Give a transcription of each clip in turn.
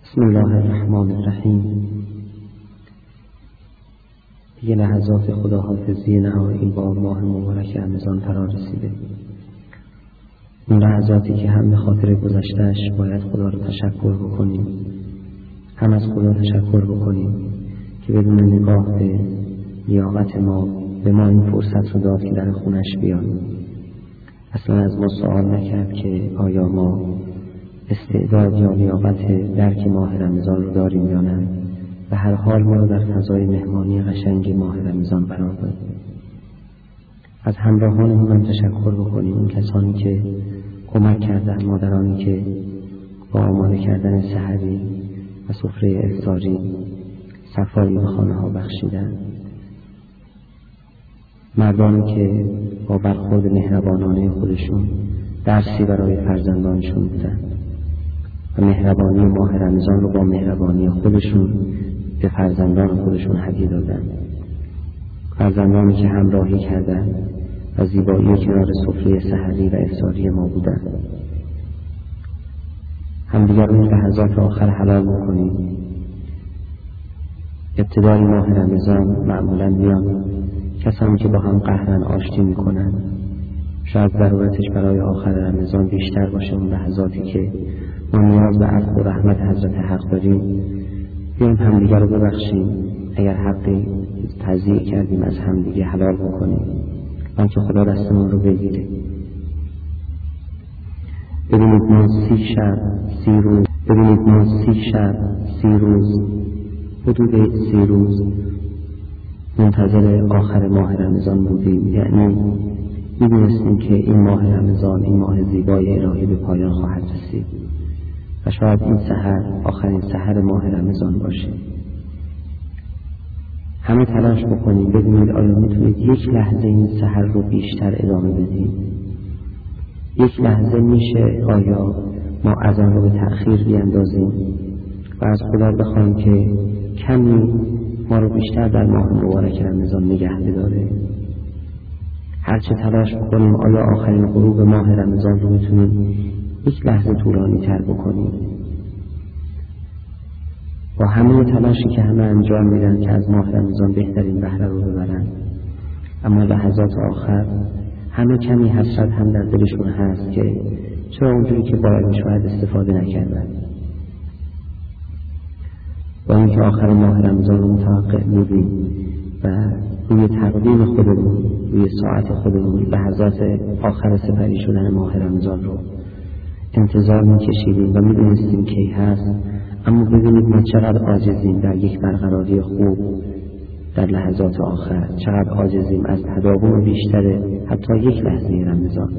بسم الله الرحمن الرحیم. دیگه لحظات خداحافظی نهایی با ماه مبارک رمضان فرا رسیده. اون لحظاتی که هم به خاطر گذشتهش باید خدا رو تشکر بکنیم، هم از خدا تشکر بکنیم که بدون نگاه به لیاقت ما به ما این فرصت رو داد که در خونش بیاییم. اصلا از ما سوال نکرد که آیا ما استعداد یا لیاقت درک ماه رمضان رو داریم یا نه. به هر حال ما رو در فضای مهمانی قشنگ ماه رمضان قرار داد. از همراهانمون هم تشکر بکنیم، اون کسانی که کمک کردن، مادرانی که با آماده کردن سحری و سفره افطاری صفایی به خانه ها بخشیدن، مردانی که با برخورد مهربانانه خودشون درسی برای فرزندانشون بودن و مهربانی ماه رمضان رو با مهربانی خودشون به فرزندان خودشون هدیه دادن. فرزندانی که همراهی کردن و زیبایی کنار سفره سحری و افطاری ما بودن. همدیگر رو لحظات آخر حلال میکنیم. ابتدای ماه رمضان معمولا میان کسانی که با هم قهرن آشتی میکنن. شاید ضرورتش برای آخر رمضان بیشتر باشه، اون لحظاتی که ما نیاز به عفو و رحمت حضرت حق داریم. بیایم همدیگر رو ببخشیم، اگر حقی تضییع کردیم از همدیگه حلال بکنیم، آنکه خدا دستمون رو بگیره. ببینید ما 30 شب 30 روز حدود 30 روز منتظر آخر ماه رمضان بودیم. یعنی می‌دونستیم که این ماه رمضان، این ماه زیبای الهی به پایان خواهد رسید و شاید این سحر آخرین سحر ماه رمضان باشه. همه تلاش بکنیم ببینید آیا میتونید یک لحظه این سحر رو بیشتر ادامه بدیم. یک لحظه میشه آیا ما اذان رو به تأخیر بیاندازیم و از خدا بخوایم که کمی ما رو بیشتر در ماه مبارک رمضان نگه بداره. هرچه تلاش بکنیم آیا آخرین غروب ماه رمضان رو میتونیم یک لحظه طولانی تر بکنیم. با همه تلاشی که همه انجام میدن که از ماه رمضان بهترین بهره رو ببرن، اما لحظات آخر همه کمی حسرت هم در دلشون هست که چرا اونجوری که باید شاید استفاده نکردن. با اینکه آخر ماه رمضان رو متوقع بودیم و روی تقدیم خودمون، روی ساعت خودمون لحظات آخر سپری شدن ماه رمضان رو انتظار میکشیدیم و میدونستیم کی هست، اما ببینید ما چقدر عاجزیم در یک برقراری خوب در لحظات آخر، چقدر عاجزیم از تداوم بیشتر حتی یک لحظه رمضان.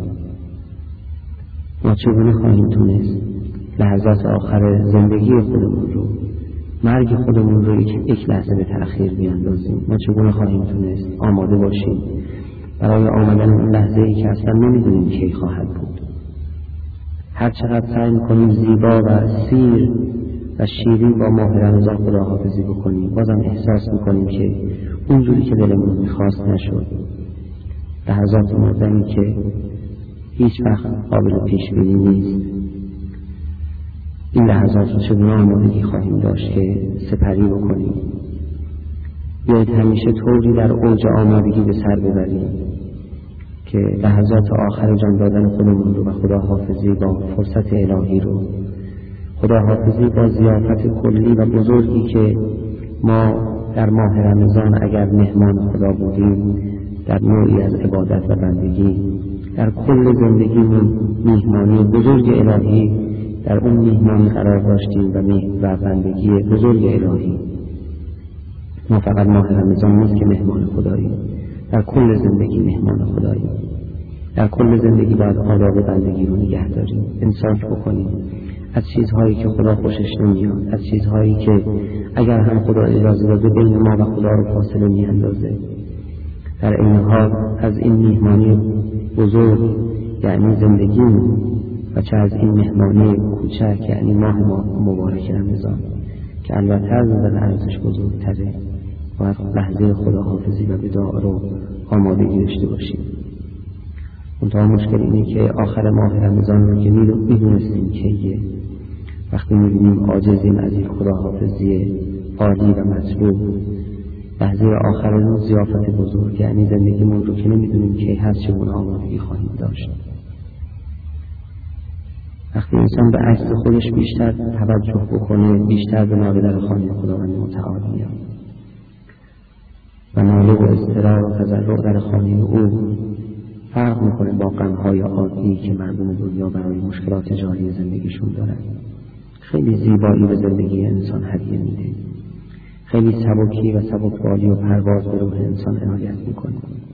ما چگونه خواهیم تونست لحظات آخر زندگی خودمون رو، مرگ خودمون رو یک لحظه به تأخیر بیاندازیم؟ ما چگونه خواهیم تونست آماده باشیم برای آمدن اون لحظه‌ای که اصلا نمیدونیم کی خواهد بود؟ هر چقدر سعی می‌کنیم زیبا و سیر و شیرین با ماه رمضان خداحافظی بکنیم، بازم احساس می‌کنیم که اونجوری که دلمون می‌خواست نشد. لحظات مردنی که هیچ وقت قابل پیش‌بینی نیست. این لحظات رو چگونه آمادگی خواهیم داشت که سپری بکنیم؟ بیایید همیشه طوری در اوج آمادگی به سر ببریم که لحظات آخر جان دادن خودمون رو و خداحافظی با فرصت الهی رو، خداحافظی با ضیافت کلی و بزرگی که ما در ماه رمضان اگر مهمان خدا بودیم در نوعی از عبادت و بندگی، در کل زندگیمون میهمانی بزرگ الهی در اون میهمانی قرار داشتیم و بندگی بزرگ الهی. ما فقط ماه رمضان نیست که مهمان خداییم، در کل زندگی مهمان خداییم. در کل زندگی باید آداب بندگی رو نگه داریم، امساک بکنیم از چیزهایی که خدا خوشش نمیاد، از چیزهایی که اگر هم خدا اجازه داده بین ما و خدا رو فاصله میاندازه. در این حال از این میهمانی بزرگ یعنی زندگیمون و چه از این مهمانی کوچک یعنی ماه مبارک رمضان که البته از نظر ارزش بزرگتره، باید لحظه خداحافظی و وداع رو آمادگی داشته باشیم. منتها مشکل اینه که آخر ماه رمضان رو که میدونستیم کیه وقتی می‌بینیم عاجزیم از این خداحافظی عالی و مطلوب، لحظه آخر روز ضیافت بزرگ، یعنی زندگیمون رو که نمی‌دونیم کی هست چگونه آمادگی خواهیم داشت. وقتی انسان به عکس خودش بیشتر توجه بکنه، بیشتر به ناله در خانه خداوند متعال میاد و ناله و اضطرار و تضرع در خانه او فرق میکنه با غم‌های عادی که مردم دنیا برای مشکلات جاری زندگیشون دارن. خیلی زیبایی به زندگی انسان هدیه میده، خیلی سبکی و سبکبالی و پرواز به روح انسان عنایت میکنه.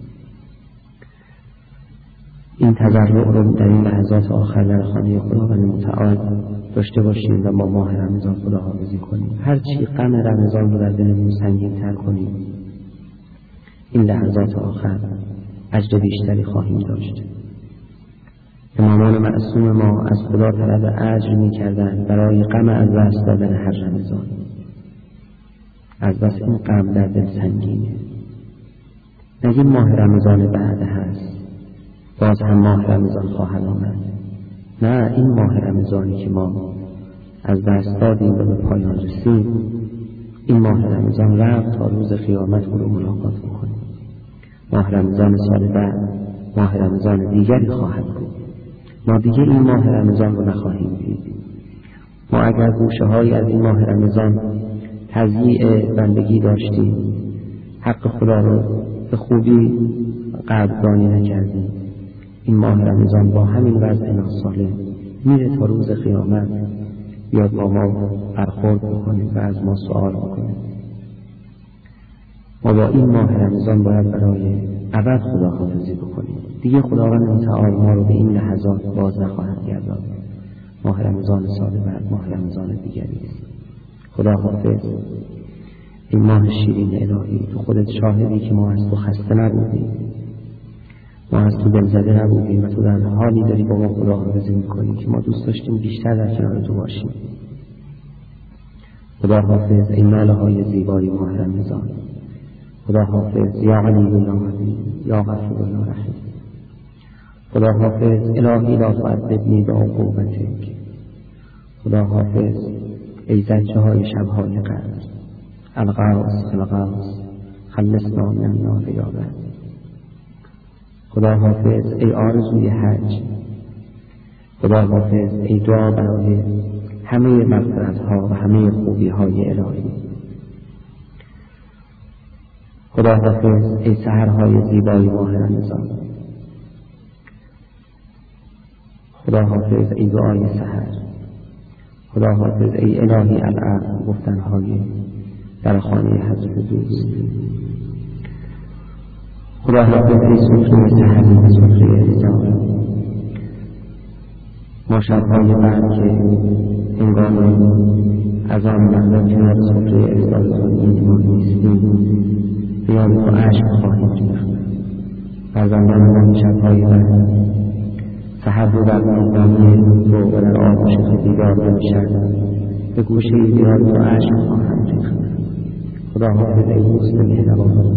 این تضرع رو در این لحظات آخر در خانه خداوند متعال داشته باشیم و با ماه رمضان خداحافظی کنیم. هر چی غم رمضان رو در دلمون سنگین تر کنیم، این لحظات آخر اجر بیشتری خواهیم داشت. امامان معصوم ما از خدا طلب اجر می‌کردند برای غم از دست دادن هر رمضان. از بس این غم در دل سنگینه. نگیم ماه رمضان بعد هست، باز هم ماه رمضان خواهد آمد. نه، این ماه رمضانی که ما از دست دادیم و به پایان رسید، این ماه رمضان رفت تا روز قیامت او رو ملاقات بکنیم. ماه رمضان سال بعد ماه رمضان دیگری خواهد بود. ما دیگه این ماه رمضان رو نخواهیم دید. ما اگر گوشه‌هایی از این ماه رمضان تضییع بندگی داشتیم، حق خدا رو به خوبی قدردانی نکردیم، این ماه رمضان با همین وضع ناسالم میره تا روز قیامت بیاد با ما برخورد بکنه و از ما سوال بکنه. ما با این ماه رمضان باید برای ابد خداحافظی بکنیم. دیگه خداوند متعال ما رو به این لحظات باز نخواهد گرداند. ماه رمضان سال بعد ماه رمضان دیگری است. خداحافظ. این ماه شیرین الهی، تو خودت شاهدی که ما از تو خسته نبودیم، ما از تو دلزده نبودیم و تو در حالی داری با ما خداحافظی میکنی که ما دوست داشتیم بیشتر در کنار تو باشیم. خداحافظ ای ناله های زیبای ماه رمضان. خداحافظ یا علی یا علی یا غفور یا رحیم. خداحافظ الهی لا تعذبنی بعقوبتک. خداحافظ ای زجه های شبهای قدر، الغوث الغوث خلصنا من النار یا رب. خداحافظ ای آرزوی حج. خداحافظ ای دعا برای همه مغفرت‌ها و همه خوبی‌های الهی. خداحافظ ای سحرهای زیبای ماه رمضان. خداحافظ ای دعای سحر. خداحافظ ای الهی العقل گفتن‌های در خانه حضرت دوست. خداحافظ ای سفره سحری و سفره افطار. ما شب‌های بعد که هنگام از آن مردم کنار سفره افطار زندگی ما نیستیم، بیان تو عشق خواهیم ریخت. فرزندان ما شب‌های بعد سحر رو در نظامی تو و در آغوش تو بیدار نمی‌شد، به گوشه بیان تو عشق خواهند ریخت. خداحافظ ای دوست مهربان،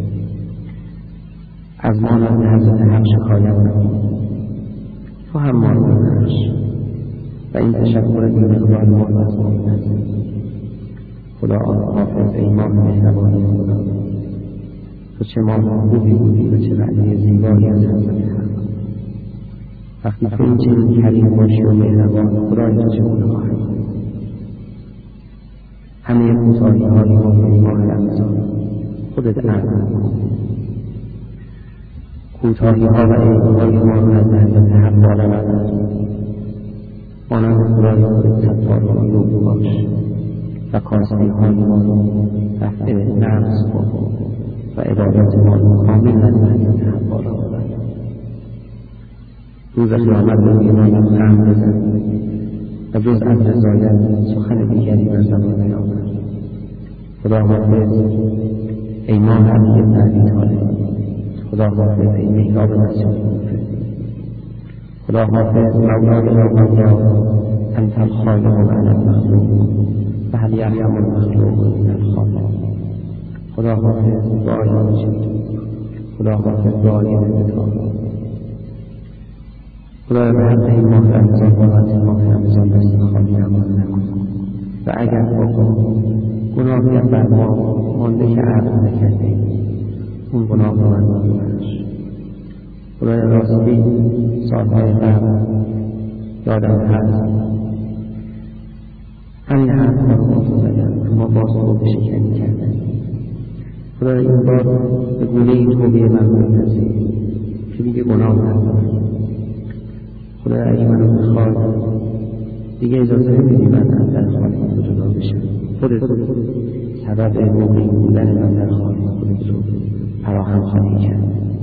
از ما نزد حضرت حق شکایت نکن، تو هم ما رو ببخش و این تشکر بی مقدار ما رو از ما بپذیر. خدا حافظ ای ماه مهربانی خدا، تو چه ماه خوبی بودی و چه وعده زیبایی از حضرت حق. وقتی تو این چنین کریم باشی و مهربان، خدای تو چگونه خواهد کنی؟ همه کوتاهی‌های ما در ماه رمضان خودت عفو کن. کوتاهی‌ها و عیب‌های ما رو از حضرت حق بالا نبر. مانند خدای خودت ستار و عیوب باش و کاسبی‌های ما رو رفع نقص کن و عبادات ما رو کامل از حضرت حق بالا ببر. روز قیامت روی ما لبخند بزن و جز از رضایت سخن دیگری بر زبان نیاور. خداحافظ ای ماه علی بن ابی طالب. خداحافظ ای مهراب مسیح موفق. خداحافظ مولای مولا انت الخالق و انا المخلوق و هل یرحم المخلوق من الخالق. خداحافظ دعای مجید. خداحافظ دعای مجید. خدایا به حق این ماه رمضان بابت ماه رمضان دست خالی حواله نکن و اگر گناهی هم بر ما مانده که عفو نکردیم اون گناه رو من ببخش. خدایا راستی سالهای قبل یادم هست همین حرف رو با تو زدم که ما باز رو شکنی کردن. خدایا این بار به گونه این توبه من بپذیر که دیگه گناه ندارم. خدایا اگه منو بخواد دیگه اجازه بدی من از در خانه خود جدا بشم. خودت سبب موقعی بودن من در خانه خودت رو فراهم خواهی کرد.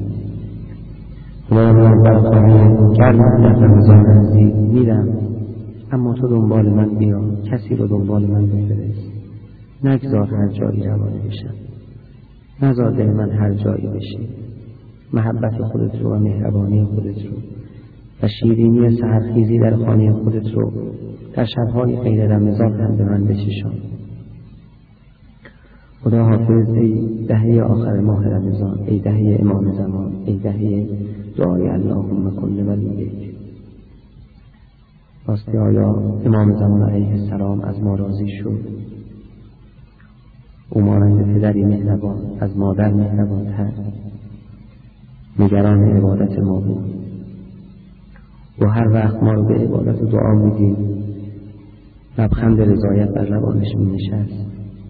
خدایا من در خانه گرم در رمضان نزدیک میرم، اما تو دنبال من بیا، کسی رو دنبال من بفرست. نگذار هر جایی روانه بشم، نذار دل من هر جایی بشه. محبت خودت رو و مهربانی خودت رو و شیرینی سحرخیزی در خانه خودت رو در شب‌های غیر رمضان هم به من بچشان. خدا حافظ ای دهه آخر ماه رمضان، ای دهه امام زمان، ای دهه دعای اللهم کن ولیک. راستی آیا امام زمان علیه السلام از ما راضی شد؟ او مانند پدری مهربان از مادر مهربان‌تر نگران عبادت ما بود و هر وقت ما رو به عبادت و دعا میدیم لبخند رضایت بر لبانش می نشست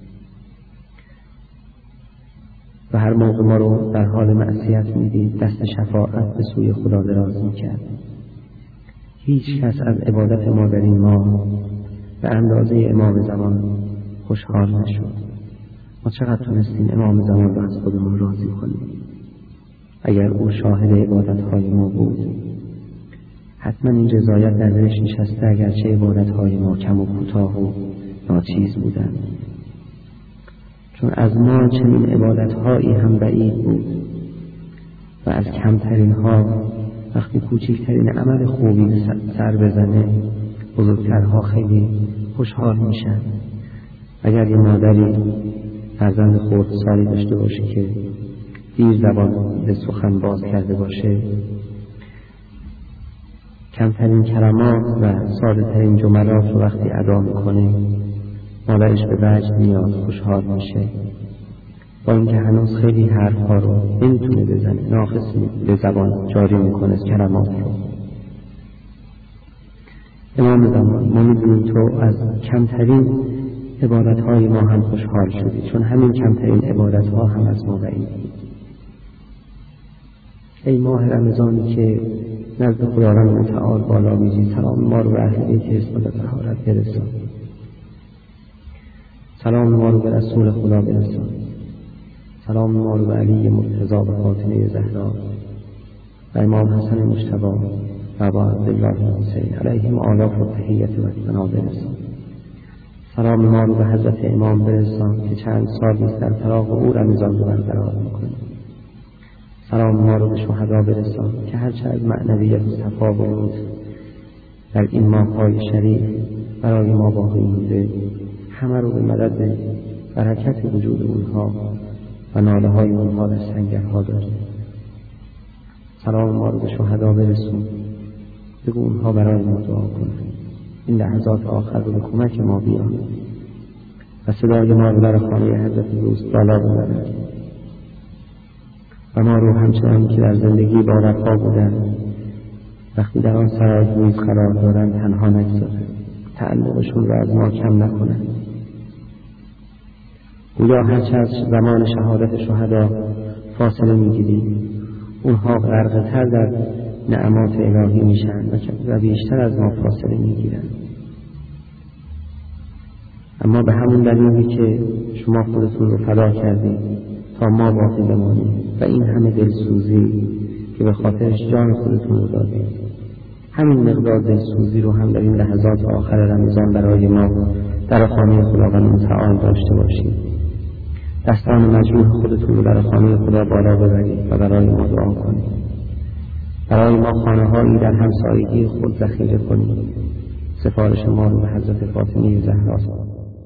و هر موقع ما رو در حال معصیت میدید دست شفاعت به سوی خدا دراز میکرد. هیچ کس از عبادت ما در این ماه به اندازه امام زمان خوشحال نشد. ما چقدر تونستیم امام زمان رو از خودمون راضی کنیم؟ اگر او شاهد عبادت‌های ما بود حتما این رضایت در دلش نشسته، اگرچه عبادت‌های ما کم و کوتاه و ناچیز بودند. چون از ما چنین عبادت‌هایی هم بعید بود و از کمترین ها وقتی کوچکترین عمل خوبی سر بزنه بزرگترها خیلی خوشحال میشن. اگر یه مادری فرزند خردسالی داشته باشه که دیر زبان به سخن باز کرده باشه، کمترین کلمات و ساده ترین جملات رو وقتی ادا میکنه مادرش به وجد میاد، خوشحال میشه، با اینکه هنوز خیلی حرفها رو نمیتونه بزنه، ناقص به زبان جاری میکنه کلمات رو. امام زمان ما میدونیم تو از کمترین عبادتهای ما هم خوشحال شدی، چون همین کمترین عبادتها هم از ما بعید بود. ای ماه رمضانی که نزد خداوند متعال بالا می‌جی، سلام ما رو به اهل بیت اسمت طهارت برسان، سلام ما رو به رسول خدا برسان، سلام ما رو به علی مرتضی و فاطمه زهرا و امام حسن مجتبی و ابا عبدالله حسین علیهم آلاف و تحیت و ثنا برسان. سلام ما رو به حضرت امام برسان که چند سال نیست در فراق او رمضان رو برقرار میکنه. سلام ما رو به شهدا برسان که هرچه از معنویت و صفا و نور در این ماه‌های شریف برای ما باقی مونده همه رو به مدد برکت وجود اونها و ناله های اونها در سنگرها داره. سلام ما رو به شهدا برسون، بگو اونها برای ما دعا کنن، این لحظات آخر رو به کمک ما بیان و صدای ما رو در خانه حضرت دوست بالا ببرن و ما رو همچنان که در زندگی با وفا بودن وقتی در آن سرای روز قرار دارن تنها نگذارن، تعلقشون رو از ما کم نکنن. گویا هرچه از زمان شهادت شهدا فاصله میگیریم اونها غرق‌تر در نعمات الهی میشن و بیشتر از ما فاصله میگیرن. اما به همون دلیلی که شما خودتون رو فدا کردید تا ما باقی بمانیم و این همه دلسوزی که به خاطرش جان خودتون رو دادید، همین مقدار دلسوزی رو هم در این لحظات آخر رمضان برای ما در خانه خداوند متعال داشته باشید. دستان مجروح خودتون رو در خانه خدا بالا ببرید و برای ما دعا کنید. برای ما خانه‌هایی در همسایگی خود ذخیره کنید. سفارش ما رو به حضرت فاطمه زهرا